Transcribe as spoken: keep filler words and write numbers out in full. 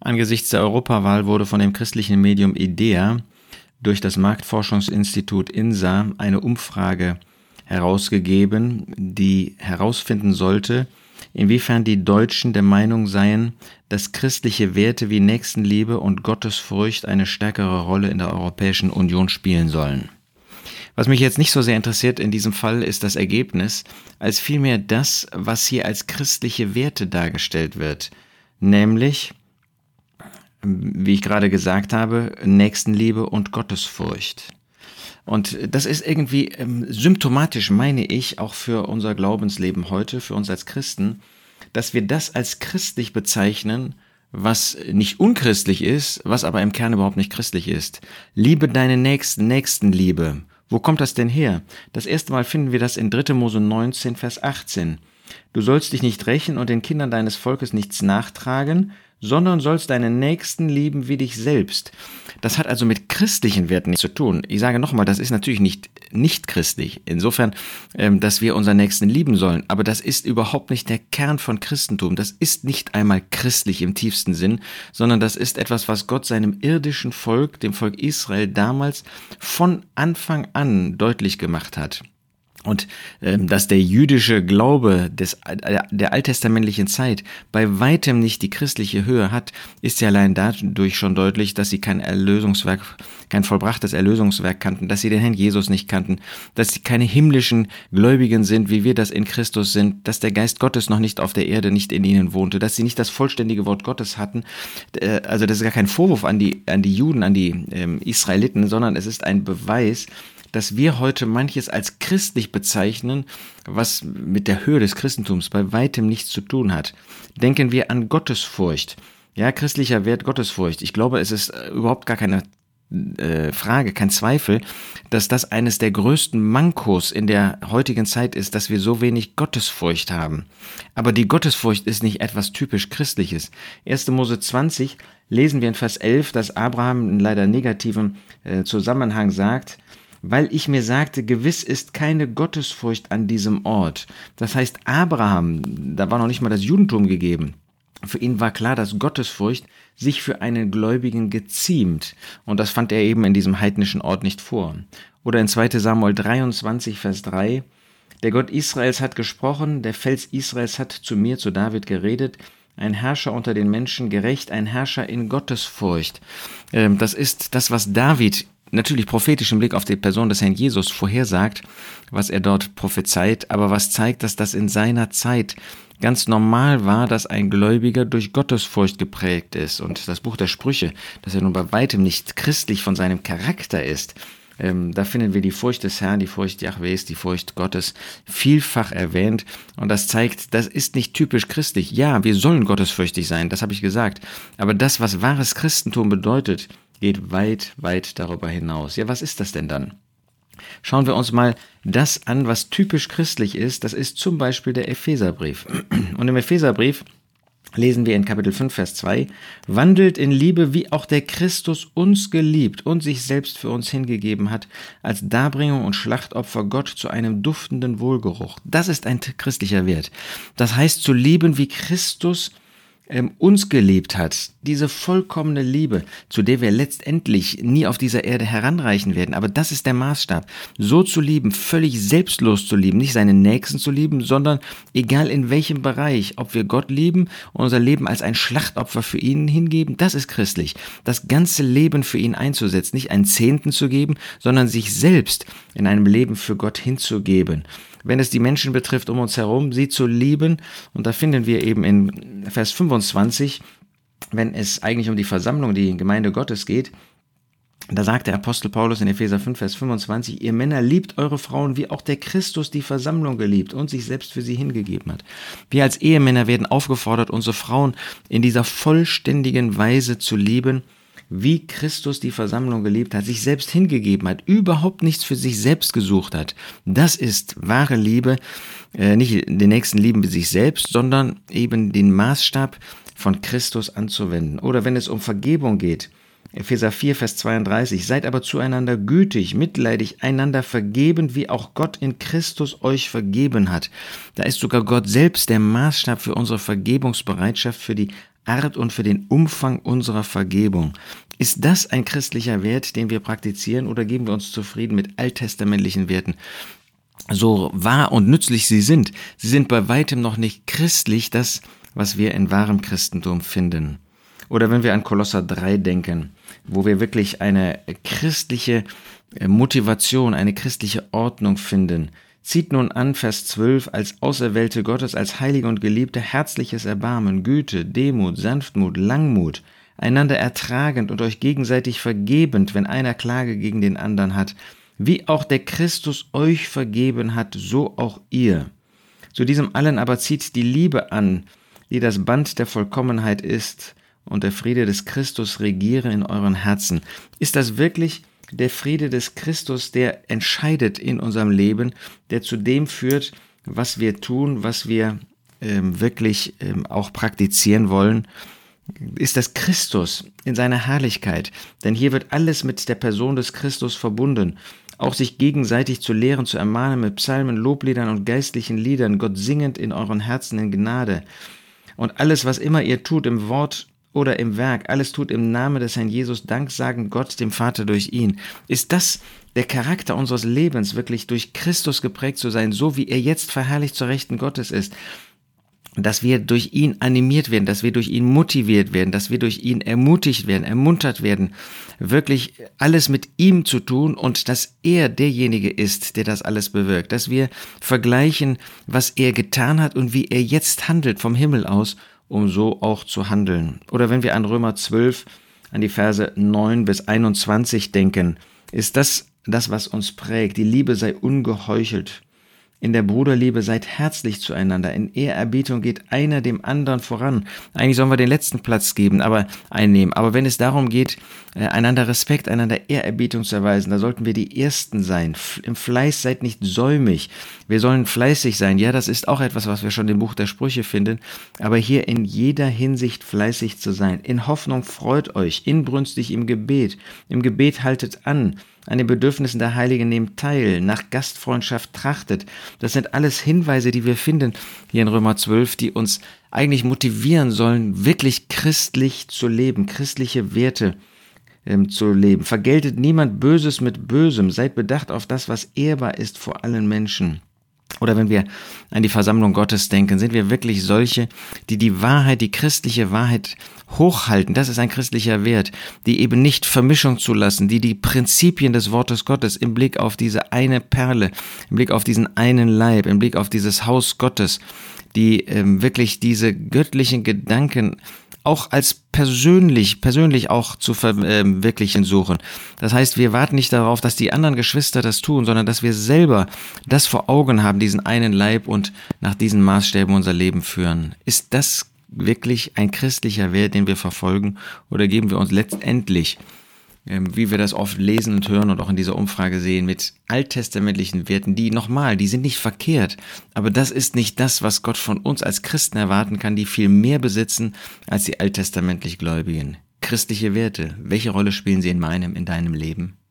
Angesichts der Europawahl wurde von dem christlichen Medium IDEA durch das Marktforschungsinstitut INSA eine Umfrage herausgegeben, die herausfinden sollte, inwiefern die Deutschen der Meinung seien, dass christliche Werte wie Nächstenliebe und Gottesfurcht eine stärkere Rolle in der Europäischen Union spielen sollen. Was mich jetzt nicht so sehr interessiert in diesem Fall ist das Ergebnis, als vielmehr das, was hier als christliche Werte dargestellt wird, nämlich, wie ich gerade gesagt habe, Nächstenliebe und Gottesfurcht. Und das ist irgendwie ähm, symptomatisch, meine ich, auch für unser Glaubensleben heute, für uns als Christen, dass wir das als christlich bezeichnen, was nicht unchristlich ist, was aber im Kern überhaupt nicht christlich ist. Liebe deine Nächsten, Nächstenliebe. Wo kommt das denn her? Das erste Mal finden wir das in dritter Mose neunzehn, Vers achtzehn. Du sollst dich nicht rächen und den Kindern deines Volkes nichts nachtragen, sondern sollst deinen Nächsten lieben wie dich selbst. Das hat also mit christlichen Werten nichts zu tun. Ich sage nochmal, das ist natürlich nicht nicht christlich. Insofern, ähm, dass wir unseren Nächsten lieben sollen. Aber das ist überhaupt nicht der Kern von Christentum. Das ist nicht einmal christlich im tiefsten Sinn, sondern das ist etwas, was Gott seinem irdischen Volk, dem Volk Israel damals von Anfang an deutlich gemacht hat. Und ähm, dass der jüdische Glaube des, der alttestamentlichen Zeit bei weitem nicht die christliche Höhe hat, ist ja allein dadurch schon deutlich, dass sie kein Erlösungswerk, kein vollbrachtes Erlösungswerk kannten, dass sie den Herrn Jesus nicht kannten, dass sie keine himmlischen Gläubigen sind, wie wir das in Christus sind, dass der Geist Gottes noch nicht auf der Erde, nicht in ihnen wohnte, dass sie nicht das vollständige Wort Gottes hatten. Äh, also das ist gar kein Vorwurf an die, an die Juden, an die ähm, Israeliten, sondern es ist ein Beweis, dass wir heute manches als christlich bezeichnen, was mit der Höhe des Christentums bei weitem nichts zu tun hat. Denken wir an Gottesfurcht. Ja, christlicher Wert Gottesfurcht. Ich glaube, es ist überhaupt gar keine äh, Frage, kein Zweifel, dass das eines der größten Mankos in der heutigen Zeit ist, dass wir so wenig Gottesfurcht haben. Aber die Gottesfurcht ist nicht etwas typisch Christliches. erster Mose zwanzig lesen wir in Vers elf, dass Abraham in leider negativem äh, Zusammenhang sagt, weil ich mir sagte, gewiss ist keine Gottesfurcht an diesem Ort. Das heißt, Abraham, da war noch nicht mal das Judentum gegeben. Für ihn war klar, dass Gottesfurcht sich für einen Gläubigen geziemt. Und das fand er eben in diesem heidnischen Ort nicht vor. Oder in zweiter Samuel dreiundzwanzig, Vers drei, der Gott Israels hat gesprochen, der Fels Israels hat zu mir, zu David geredet, ein Herrscher unter den Menschen, gerecht, ein Herrscher in Gottesfurcht. Das ist das, was David natürlich prophetisch im Blick auf die Person des Herrn Jesus vorhersagt, was er dort prophezeit, aber was zeigt, dass das in seiner Zeit ganz normal war, dass ein Gläubiger durch Gottesfurcht geprägt ist. Und das Buch der Sprüche, das ja nun bei weitem nicht christlich von seinem Charakter ist, ähm, da finden wir die Furcht des Herrn, die Furcht Jahwes, die Furcht Gottes vielfach erwähnt. Und das zeigt, das ist nicht typisch christlich. Ja, wir sollen gottesfürchtig sein, das habe ich gesagt. Aber das, was wahres Christentum bedeutet, geht weit, weit darüber hinaus. Ja, was ist das denn dann? Schauen wir uns mal das an, was typisch christlich ist. Das ist zum Beispiel der Epheserbrief. Und im Epheserbrief lesen wir in Kapitel fünf, Vers zwei, wandelt in Liebe, wie auch der Christus uns geliebt und sich selbst für uns hingegeben hat, als Darbringung und Schlachtopfer Gott zu einem duftenden Wohlgeruch. Das ist ein christlicher Wert. Das heißt, zu lieben, wie Christus Ähm, uns geliebt hat, diese vollkommene Liebe, zu der wir letztendlich nie auf dieser Erde heranreichen werden, aber das ist der Maßstab, so zu lieben, völlig selbstlos zu lieben, nicht seinen Nächsten zu lieben, sondern egal in welchem Bereich, ob wir Gott lieben, unser Leben als ein Schlachtopfer für ihn hingeben, das ist christlich, das ganze Leben für ihn einzusetzen, nicht einen Zehnten zu geben, sondern sich selbst in einem Leben für Gott hinzugeben. Wenn es die Menschen betrifft um uns herum, sie zu lieben. Und da finden wir eben in Vers fünfundzwanzig, wenn es eigentlich um die Versammlung, die Gemeinde Gottes geht, da sagt der Apostel Paulus in Epheser fünf, Vers fünfundzwanzig, ihr Männer liebt eure Frauen, wie auch der Christus die Versammlung geliebt und sich selbst für sie hingegeben hat. Wir als Ehemänner werden aufgefordert, unsere Frauen in dieser vollständigen Weise zu lieben, wie Christus die Versammlung geliebt hat, sich selbst hingegeben hat, überhaupt nichts für sich selbst gesucht hat. Das ist wahre Liebe, äh, nicht den Nächsten lieben wie sich selbst, sondern eben den Maßstab von Christus anzuwenden. Oder wenn es um Vergebung geht, Epheser vier, Vers zweiunddreißig, seid aber zueinander gütig, mitleidig, einander vergebend, wie auch Gott in Christus euch vergeben hat. Da ist sogar Gott selbst der Maßstab für unsere Vergebungsbereitschaft, für die Art und für den Umfang unserer Vergebung. Ist das ein christlicher Wert, den wir praktizieren, oder geben wir uns zufrieden mit alttestamentlichen Werten? So wahr und nützlich sie sind, sie sind bei weitem noch nicht christlich, das, was wir in wahrem Christentum finden. Oder wenn wir an Kolosser drei denken, wo wir wirklich eine christliche Motivation, eine christliche Ordnung finden. Zieht nun an, Vers zwölf, als Auserwählte Gottes, als Heilige und Geliebte, herzliches Erbarmen, Güte, Demut, Sanftmut, Langmut, einander ertragend und euch gegenseitig vergebend, wenn einer Klage gegen den anderen hat. Wie auch der Christus euch vergeben hat, so auch ihr. Zu diesem allen aber zieht die Liebe an, die das Band der Vollkommenheit ist, und der Friede des Christus regiere in euren Herzen. Ist das wirklich der Friede des Christus, der entscheidet in unserem Leben, der zu dem führt, was wir tun, was wir ähm, wirklich ähm, auch praktizieren wollen? Ist das Christus in seiner Herrlichkeit? Denn hier wird alles mit der Person des Christus verbunden. Auch sich gegenseitig zu lehren, zu ermahnen mit Psalmen, Lobliedern und geistlichen Liedern, Gott singend in euren Herzen in Gnade. Und alles, was immer ihr tut, im Wort oder im Werk, alles tut im Namen des Herrn Jesus, Dank sagen Gott dem Vater durch ihn. Ist das der Charakter unseres Lebens, wirklich durch Christus geprägt zu sein, so wie er jetzt verherrlicht zur Rechten Gottes ist? Dass wir durch ihn animiert werden, dass wir durch ihn motiviert werden, dass wir durch ihn ermutigt werden, ermuntert werden, wirklich alles mit ihm zu tun und dass er derjenige ist, der das alles bewirkt. Dass wir vergleichen, was er getan hat und wie er jetzt handelt vom Himmel aus, um so auch zu handeln. Oder wenn wir an Römer zwölf, an die Verse neun bis einundzwanzig denken, ist das das, was uns prägt. Die Liebe sei ungeheuchelt. In der Bruderliebe seid herzlich zueinander. In Ehrerbietung geht einer dem anderen voran. Eigentlich sollen wir den letzten Platz geben, aber einnehmen. Aber wenn es darum geht, einander Respekt, einander Ehrerbietung zu erweisen, da sollten wir die Ersten sein. Im Fleiß seid nicht säumig. Wir sollen fleißig sein. Ja, das ist auch etwas, was wir schon im Buch der Sprüche finden. Aber hier in jeder Hinsicht fleißig zu sein. In Hoffnung freut euch, inbrünstig im Gebet. Im Gebet haltet an. An den Bedürfnissen der Heiligen nehmt teil, nach Gastfreundschaft trachtet. Das sind alles Hinweise, die wir finden hier in Römer zwölf, die uns eigentlich motivieren sollen, wirklich christlich zu leben, christliche Werte ähm, zu leben. Vergeltet niemand Böses mit Bösem, seid bedacht auf das, was ehrbar ist vor allen Menschen. Oder wenn wir an die Versammlung Gottes denken, sind wir wirklich solche, die die Wahrheit, die christliche Wahrheit hochhalten. Das ist ein christlicher Wert, die eben nicht Vermischung zulassen, die die Prinzipien des Wortes Gottes im Blick auf diese eine Perle, im Blick auf diesen einen Leib, im Blick auf dieses Haus Gottes, die ähm, wirklich diese göttlichen Gedanken auch als persönlich, persönlich auch zu verwirklichen suchen. Das heißt, wir warten nicht darauf, dass die anderen Geschwister das tun, sondern dass wir selber das vor Augen haben, diesen einen Leib, und nach diesen Maßstäben unser Leben führen. Ist das wirklich ein christlicher Wert, den wir verfolgen, oder geben wir uns letztendlich, wie wir das oft lesen und hören und auch in dieser Umfrage sehen, mit alttestamentlichen Werten, die nochmal, die sind nicht verkehrt, aber das ist nicht das, was Gott von uns als Christen erwarten kann, die viel mehr besitzen als die alttestamentlich Gläubigen. Christliche Werte, welche Rolle spielen sie in meinem, in deinem Leben?